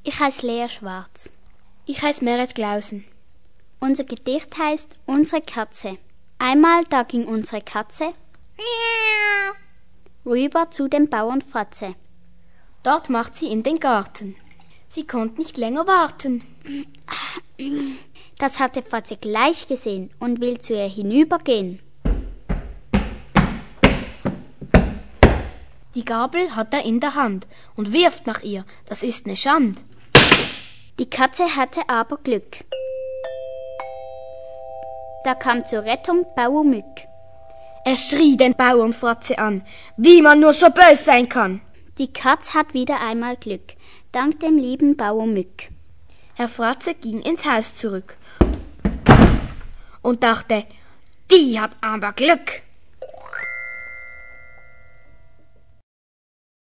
Ich heiße Lea Schwarz. Ich heiße Meret Glausen. Unser Gedicht heißt Unsere Katze. Einmal da ging unsere Katze rüber zu dem Bauern Fratze. Dort macht sie in den Garten. Sie konnte nicht länger warten. Das hatte Fratze gleich gesehen und will zu ihr hinübergehen. Die Gabel hat er in der Hand und wirft nach ihr. Das ist ne Schand. Die Katze hatte aber Glück. Da kam zur Rettung Bauer Mück. Er schrie den Bauern Fratze an, wie man nur so böse sein kann. Die Katz hat wieder einmal Glück, dank dem lieben Bauer Mück. Herr Fratze ging ins Haus zurück und dachte, die hat aber Glück.